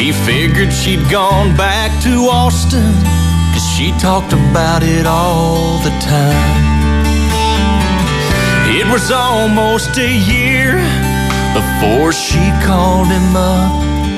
He figured she'd gone back to Austin, 'cause she talked about it all the time. It was almost a year before she called him up.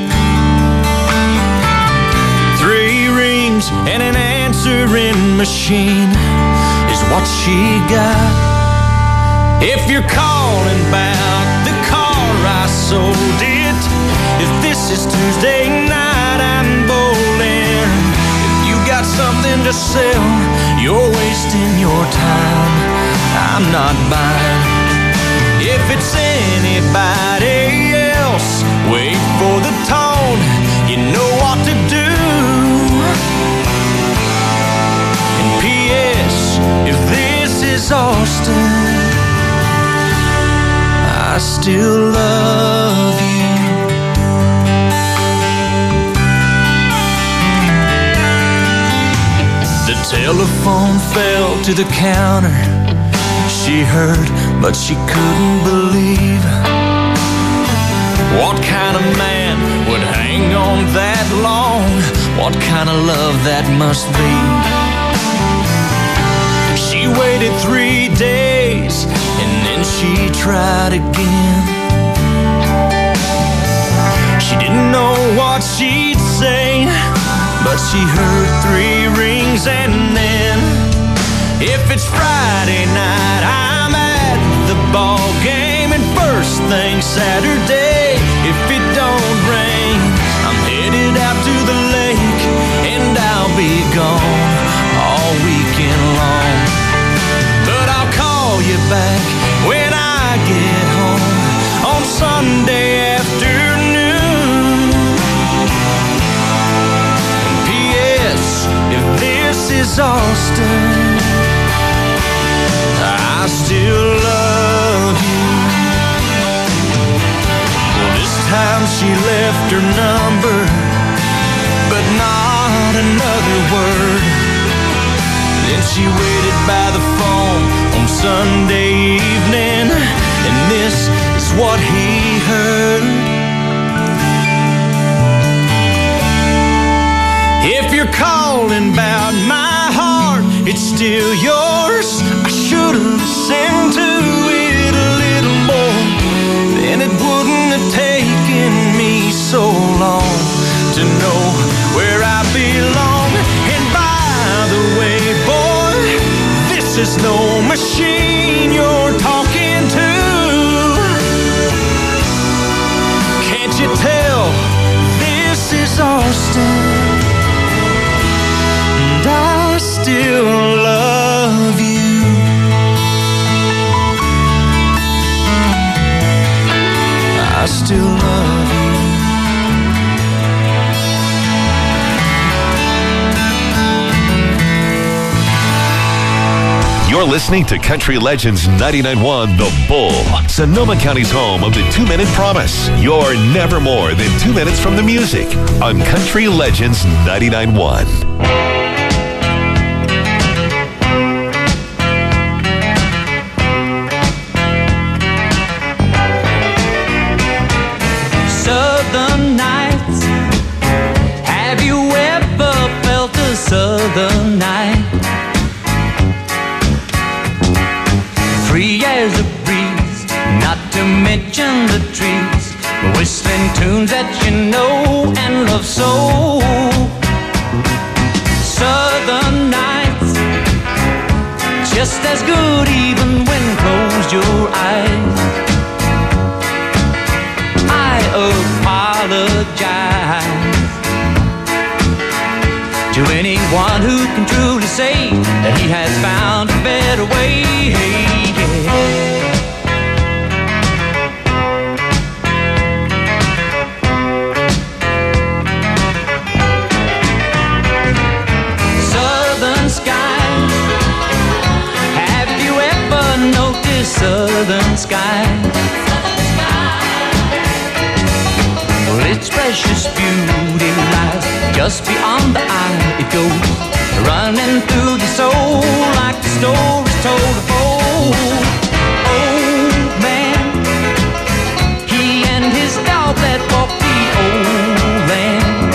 3 rings and an answering machine is what she got. If you're calling about the car I sold it, if this is Tuesday night I'm bowling, if you got something to sell, you're wasting your time, I'm not buying. If it's anybody else, wait for the tone, you know what to do. And P.S. if this is Austin, I still love you. The telephone fell to the counter. She heard, but she couldn't believe. What kind of man would hang on that long? What kind of love that must be? She waited 3 days, and then she tried again. She didn't know what she'd say, but she heard 3 rings, and then if it's Friday night, I'm at the ball game, and first thing Saturday, if it don't rain, I'm headed out to the lake, and I'll be gone all weekend long. But I'll call you back when I get home on Sunday afternoon. And P.S. if this is Austin, I still love you. Well, this time she left her number, but not another word. Then she waited by the phone on Sunday evening, and this is what he heard. If you're calling about my heart, it's still yours. I should have listened to it a little more, then it wouldn't have taken me so long to know where I belong. And by the way, boy, this is no machine you're talking to. Can't you tell this is Austin? And I still love you. I still love you. You're listening to Country Legends 99.1 The Bull, Sonoma County's home of the 2-Minute Promise. You're never more than 2 minutes from the music on Country Legends 99.1. Southern night, free as a breeze, not to mention the trees, whistling tunes that you know and love so. Southern nights, just as good even when closed your eyes. I apologize to anyone who can truly say that he has found a better way. Southern skies, have you ever noticed southern skies? Well, its precious beauty lies just beyond the eye. It goes running through the soul like the stories told of old. Old man, he and his dog that walked the old land.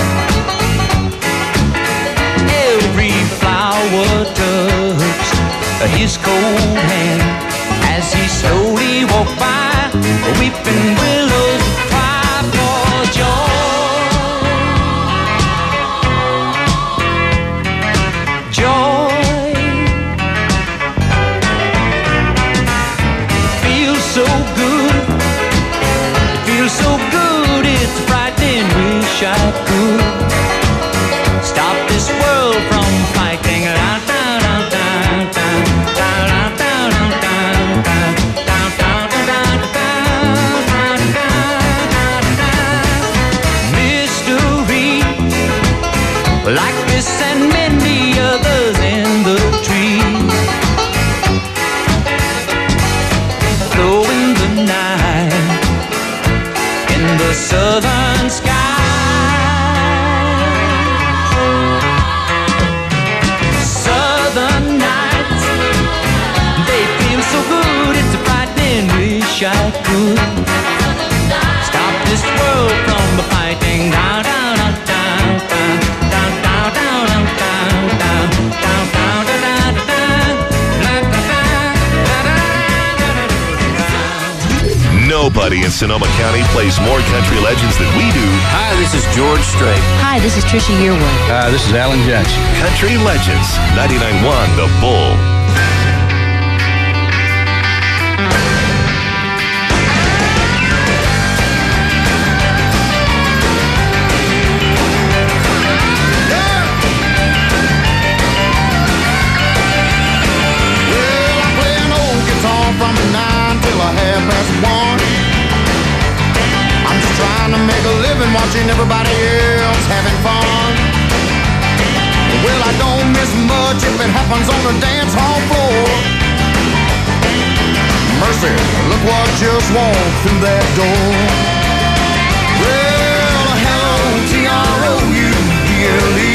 his cold hand as he slowly walked by. Weeping willows cry for joy. Joy feels so good. It feels so good. It's frightening. Wish I could stop this world from fighting. Mystery like this and many others in the trees, flow in the night in the southern sky. Southern nights, they feel so good. It's frightening. Wish I could stop this world from the fighting. Down, down, down, down, down, down, down, down, down, down, down, down, down, down. Nobody in Sonoma County plays more country legends than we do. Hi, this is George Strait. Hi, this is Trisha Yearwood. Hi, this is Alan Jackson. Country Legends, 99.1 The Bull. Well, I play an old guitar from 9 till 1:30. I'm just trying to make a living watching everybody else having fun. Well, I don't miss much if it happens on the dance hall floor. Mercy, look what just walked through that door. Well, hello, T-R-O-U-B-L-E.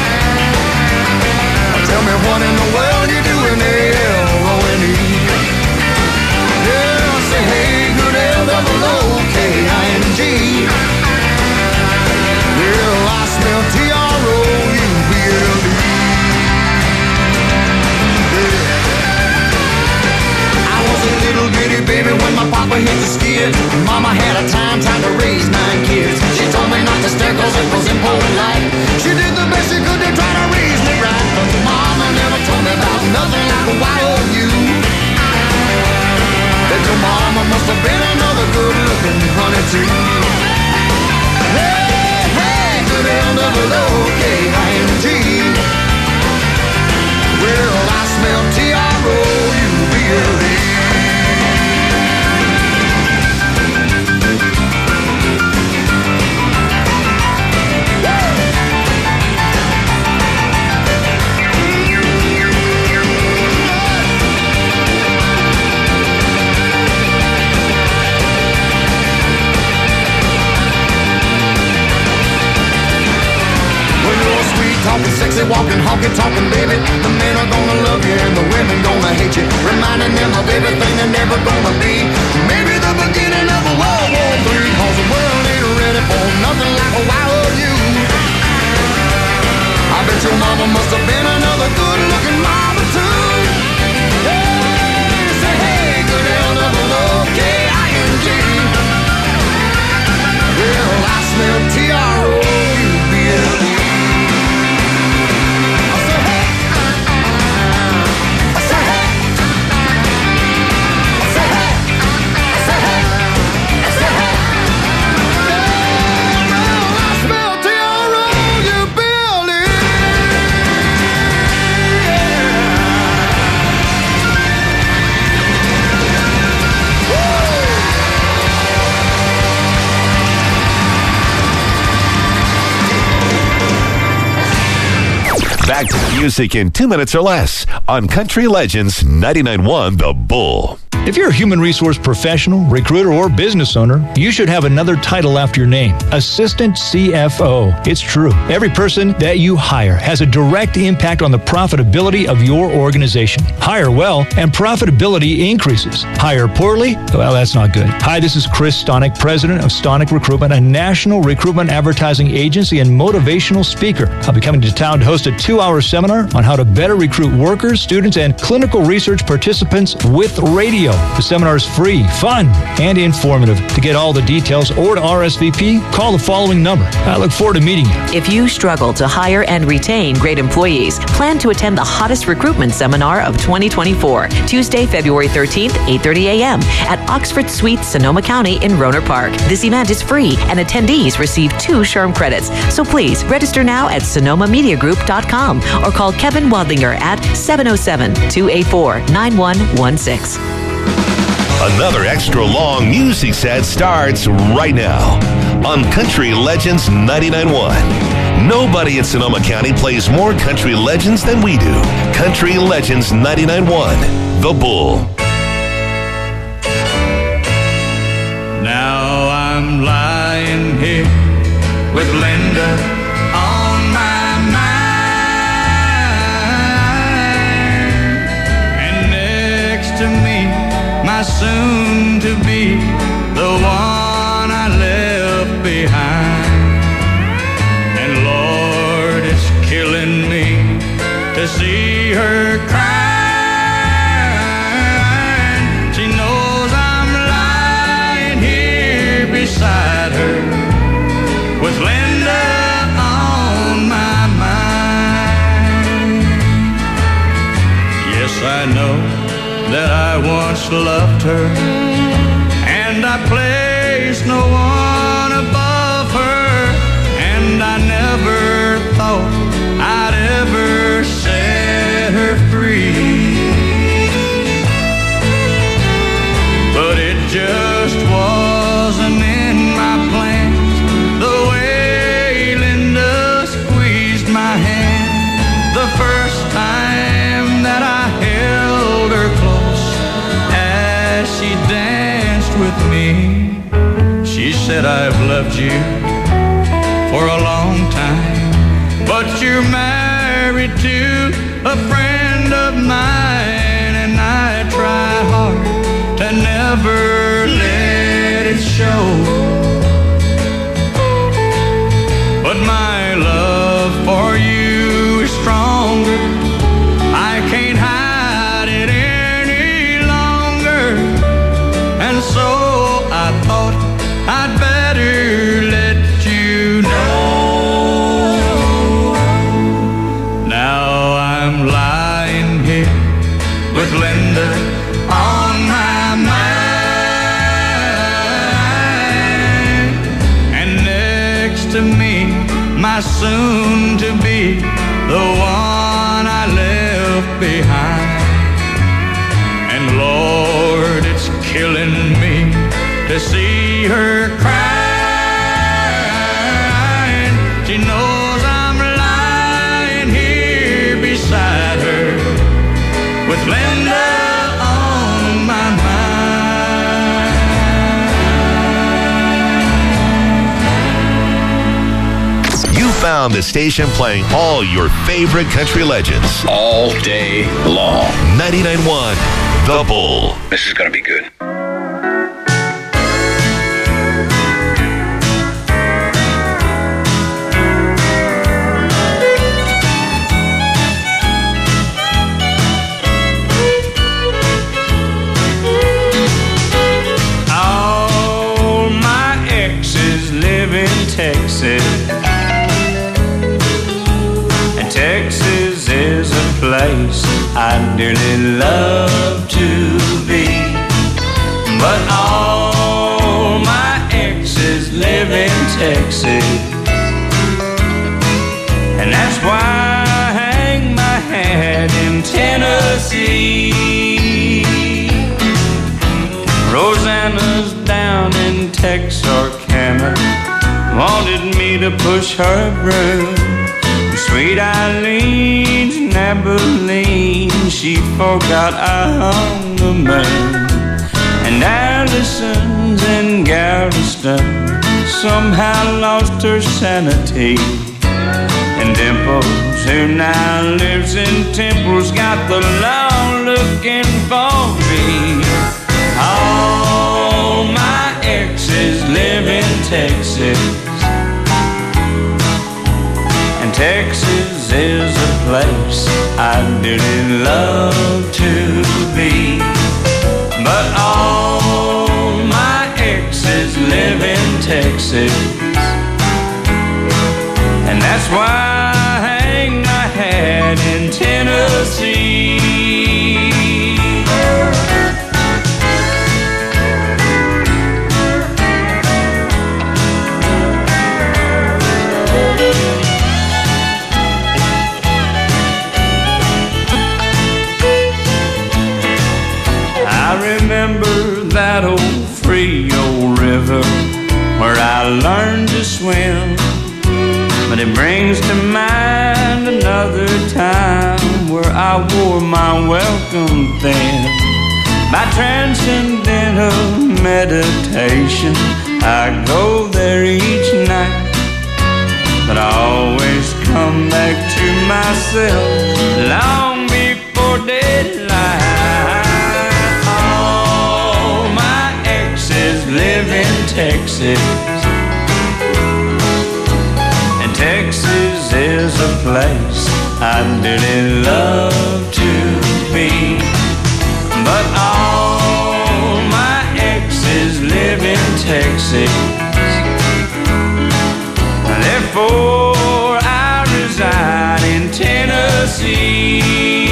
Tell me what in the world you doing there, L-O-N-E. Yeah, say hey, good L-O-O-K-I-N-G. Well, I smell T-R-O-U-B-L-E. I was a little bitty baby when my papa hit the skid. Mama had a time trying to raise 9 kids. She told me not to stare cause it was impolite. She did the best she could to try to raise me right, but Mama never told me about nothing like a Y-O-U. That your mama must have been another good-looking honey too. Hey, hey, good L-O-O-K-I-N-G. Well, I smell T-R-O-U-B-L-E. Talking sexy, walking, honky, talking, baby. The men are gonna love you and the women gonna hate you, reminding them of everything they're never gonna be. Maybe the beginning of a World War III, cause the world ain't ready for nothing like a Y-O-U. I bet your mama must have been another good-looking mama too. Hey, say hey, good L-O-O-K-I-N-G. Well, I smell T-R-O-U-B-L-E. Back to music in 2 minutes or less on Country Legends 99.1 The Bull. If you're a human resource professional, recruiter, or business owner, you should have another title after your name, Assistant CFO. It's true. Every person that you hire has a direct impact on the profitability of your organization. Hire well, and profitability increases. Hire poorly? Well, that's not good. Hi, this is Chris Stonick, president of Stonick Recruitment, a national recruitment advertising agency and motivational speaker. I'll be coming to town to host a 2-hour 2-hour seminar on how to better recruit workers, students, and clinical research participants with radio. The seminar is free, fun, and informative. To get all the details or to RSVP, call the following number. I look forward to meeting you. If you struggle to hire and retain great employees, plan to attend the hottest recruitment seminar of 2024, Tuesday, February 13th, 8:30 a.m. at Oxford Suites, Sonoma County in Rohnert Park. This event is free, and attendees receive 2 SHRM credits. So please register now at SonomaMediaGroup.com or call Kevin Wadlinger at 707-284-9116. Another extra long music set starts right now on Country Legends 99.1. Nobody in Sonoma County plays more country legends than we do. Country Legends 99.1, The Bull. Now I'm lying here with Linda on my mind, and next to me, my soon-to-be, the one I left behind. And Lord, it's killing me to see her crying. She knows I'm lying here beside her with Linda on my mind. Yes, I know that I once loved her, and I placed no one above her, and I never thought I'd ever set her free. But it just wasn't in my plans, the way Linda squeezed my hand the first time that I held her close as she danced with me. She said, I've loved you for a long time, but you're married to a friend of mine, and I try hard to never let it show. But my love for you is stronger. I can't hide it any longer, and so I thought I'd better let you know. Now I'm lying here with Linda on my mind, and next to me, my soon-to-be, the one I left behind. And Lord, it's killing me to see her crying. She knows I'm lying here beside her with Linda on my mind. You found the station playing all your favorite country legends All day long. 99.1 The Bull. This is going to be good. All my exes live in Texas, and Texas is a place I dearly love to be. But all my exes live in Texas, and that's why I hang my hat in Tennessee. Rosanna's down in Texarkana, wanted me to push her broom. Sweet Eileen's in Abilene, she forgot I hung the moon. And Allison's in Galveston somehow lost her sanity. And Dimples, who now lives in Temple's, got the law looking for me. All my exes live in Texas, and Texas is a place I really love to be. But all my exes live in Texas, and that's why I hang my hat in Tennessee. I remember that old Frio River where I learned to swim, but it brings to mind another time where I wore my welcome thin. By transcendental meditation, I go there each night, but I always come back to myself long before daylight. All my exes live in Texas, and Texas is a place I'd really love to be. But all my exes live in Texas, therefore I reside in Tennessee.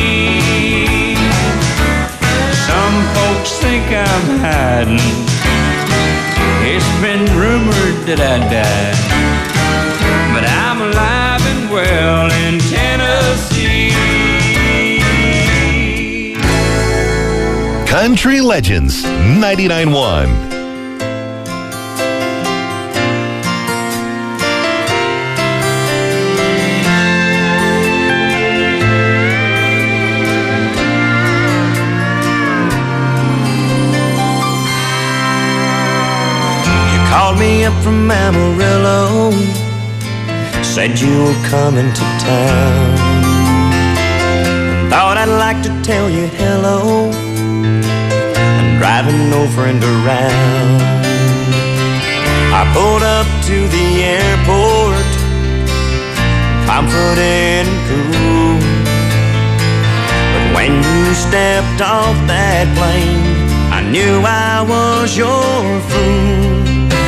Some folks think I'm hiding, it's been rumored that I died, but I'm alive and well in Tennessee. Country Legends 99.1. Called me up from Amarillo, said you were coming to town. Thought I'd like to tell you hello, I'm driving no friend around. I pulled up to the airport, confident and cool, but when you stepped off that plane, I knew I was your fool.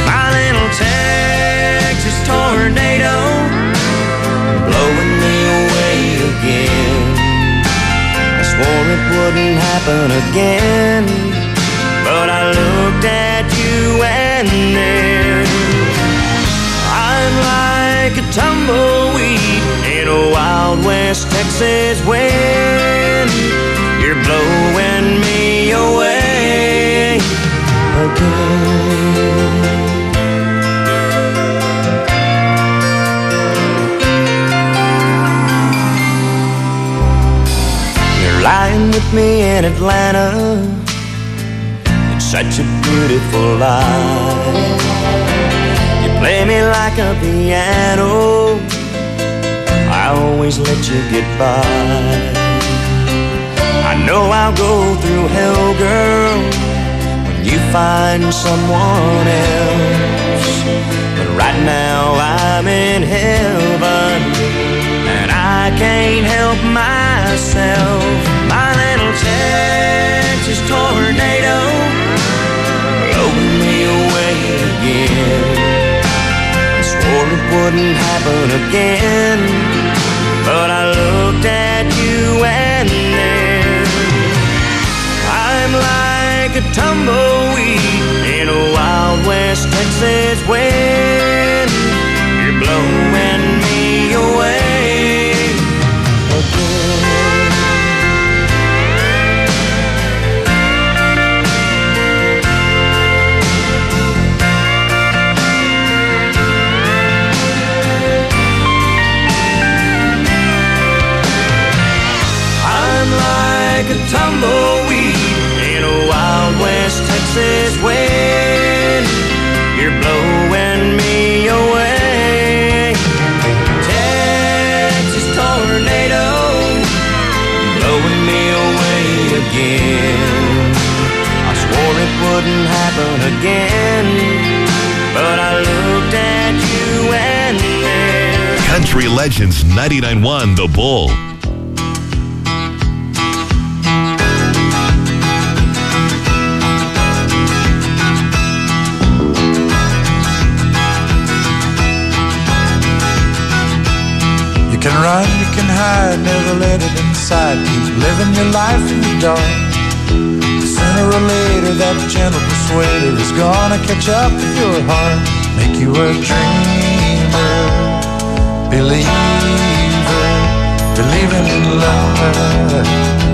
Texas tornado blowing me away again. I swore it wouldn't happen again, but I looked at you and then I'm like a tumbleweed in a Wild West Texas wind. You're blowing me away again. Lying with me in Atlanta, it's such a beautiful life. You play me like a piano, I always let you get by. I know I'll go through hell, girl, when you find someone else, but right now I'm in heaven, and I can't help myself. My little Texas tornado blowing me away again. I swore it wouldn't happen again, but I looked at you and then I'm like a tumbleweed in a Wild West Texas wind. You're blowing me away again. Like a tumbleweed in a Wild West Texas wind. You're blowing me away. Texas tornado blowing me away again. I swore it wouldn't happen again, but I looked at you and then Country Legends 99.1 The Bull. You can run, you can hide, never let it inside. Keep living your life in the dark. Sooner or later that gentle persuader is gonna catch up with your heart. Make you a dreamer, believer, believing in love.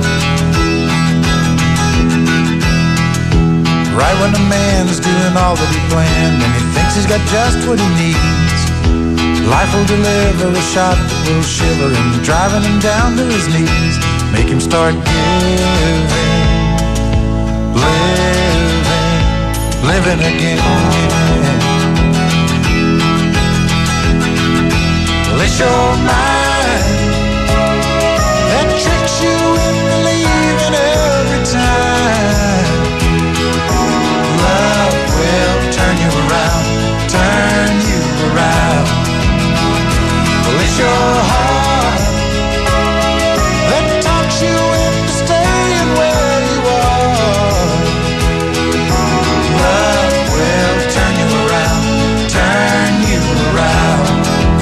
Right when a man's doing all that he planned and he thinks he's got just what he needs, life will deliver a shot that will shiver him, driving him down to his knees. Make him start giving, living again. It's your mind that tricks you into believing every time. Love will turn you around, turn you around. Well, it's your heart that talks you into staying where you are. Love will turn you around, turn you around.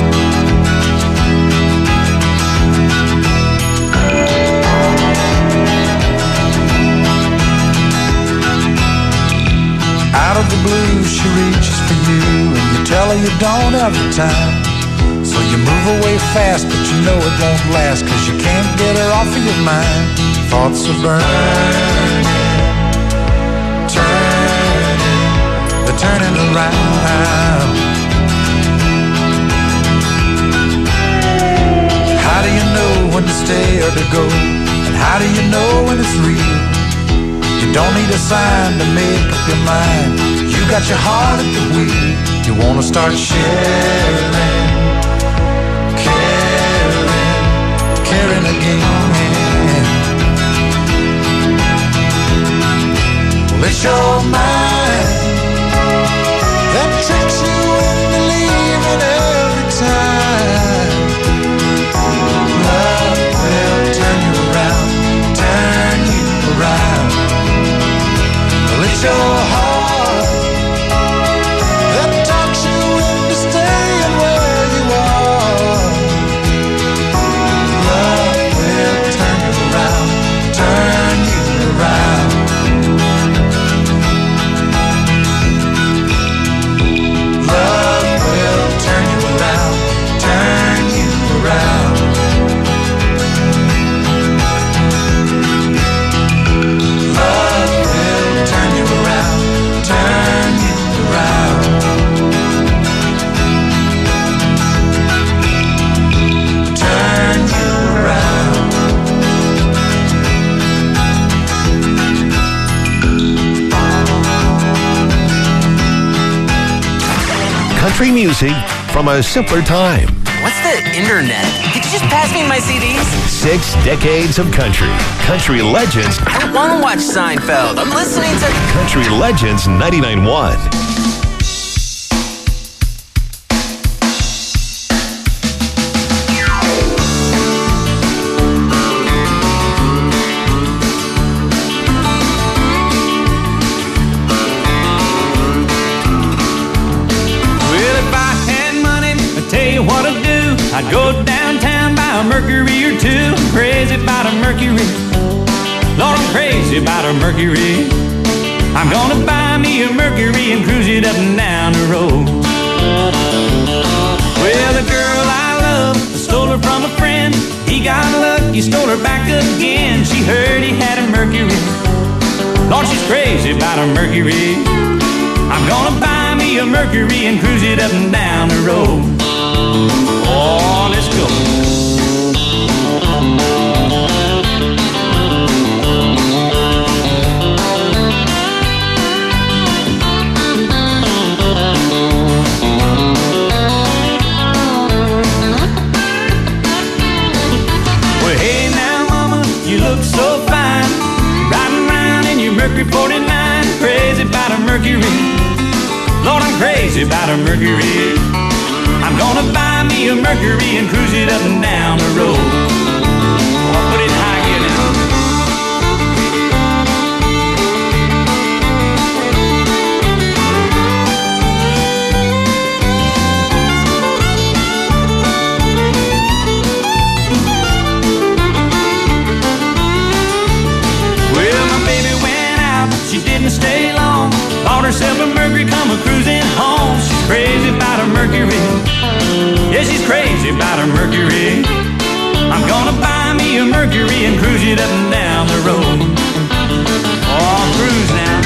Out of the blue she reaches for you and you tell her you don't have the time. So you move away fast but you know it won't last, 'cause you can't get her off of your mind. Thoughts are burning, turning, they're turning around. How do you know when to stay or to go? And how do you know when it's real? You don't need a sign to make up your mind. You got your heart at the wheel. You wanna start sharing, caring again. Well, it's your mind that tricks you into believing every time. Love will turn you around, turn you around. Well, it's your heart that talks you into staying where you are. Love will turn you around, turn you around. Love will turn you around, turn you around. Love will turn you around, turn you around. Turn you around. Country music from a simpler time. What's the internet? Could you just pass me my CDs? 6 decades of country. Country Legends. I don't want to watch Seinfeld. I'm listening to Country Legends 99.1. Well, if I had money, I'd tell you what I'd do. I'd go downtown, buy a Mercury or two. I'm crazy about a Mercury. Lord, I'm crazy about a Mercury. I'm gonna buy me a Mercury and cruise it up and down the road. Well, the girl I love, I stole her from a friend. He got lucky, stole her back again. She heard he had a Mercury. Lord, she's crazy about a Mercury. I'm gonna buy me a Mercury and cruise it up and down the road. Oh, let's go. Well, hey now, mama, you look so fine, riding around in your Mercury 49, crazy about a Mercury. Lord, I'm crazy about a Mercury. I'm gonna buy me me a Mercury and cruise it up and down the road. Oh, put it in high gear now. Well, my baby went out, but she didn't stay long. Bought herself a Mercury, come a cruising home. She's crazy about her Mercury. Yeah, she's crazy about her Mercury. I'm gonna buy me a Mercury and cruise it up and down the road. Oh, cruise now.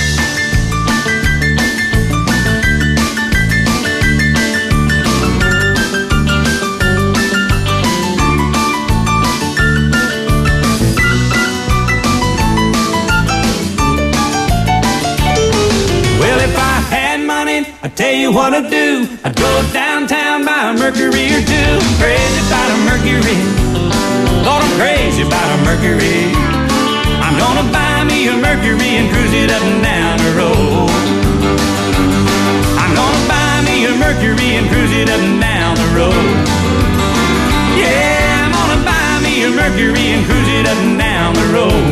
Well, if I had money, I'd tell you what I'd do. I'd go downtown, buy a Mercury or two. Crazy about a Mercury. Lord, I'm crazy about a Mercury. I'm gonna buy me a Mercury and cruise it up and down the road. I'm gonna buy me a Mercury and cruise it up and down the road. Yeah, I'm gonna buy me a Mercury and cruise it up and down the road.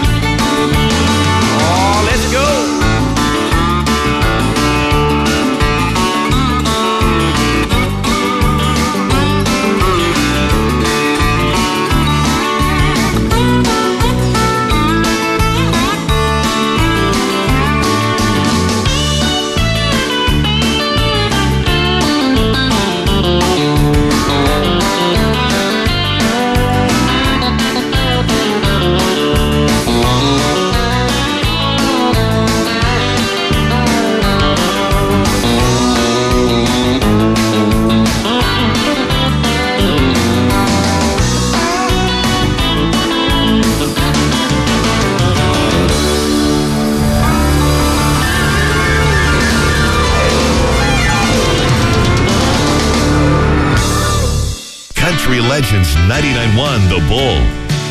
Oh, let's go. Country Legends 99.1 The Bull.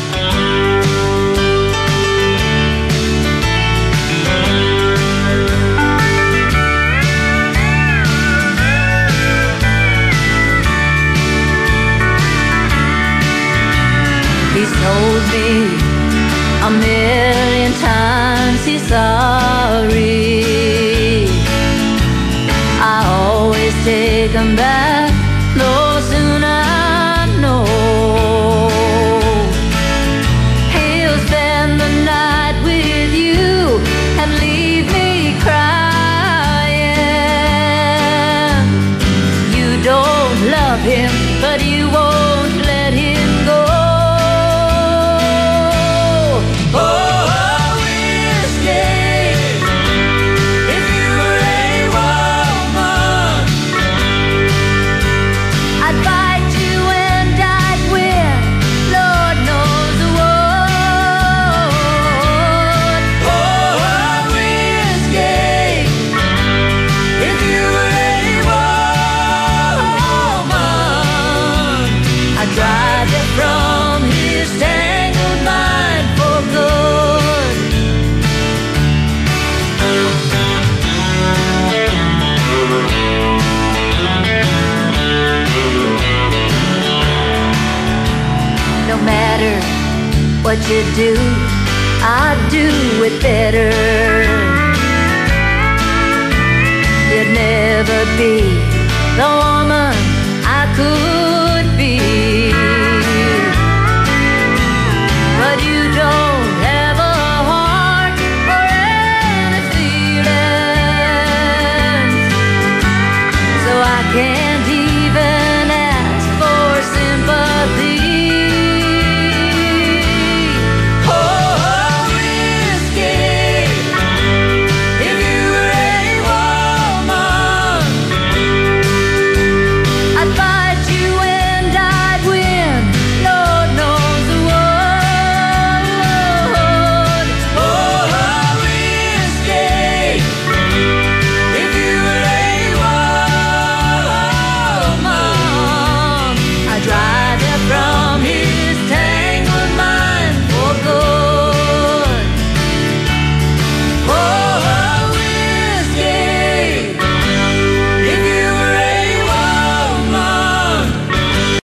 He's told me a million times he's sorry. I always take him back no sooner I know. He'll spend the night with you and leave me crying. You don't love him, but you won't let him go. What you do, I'd do it better. You'd never be the one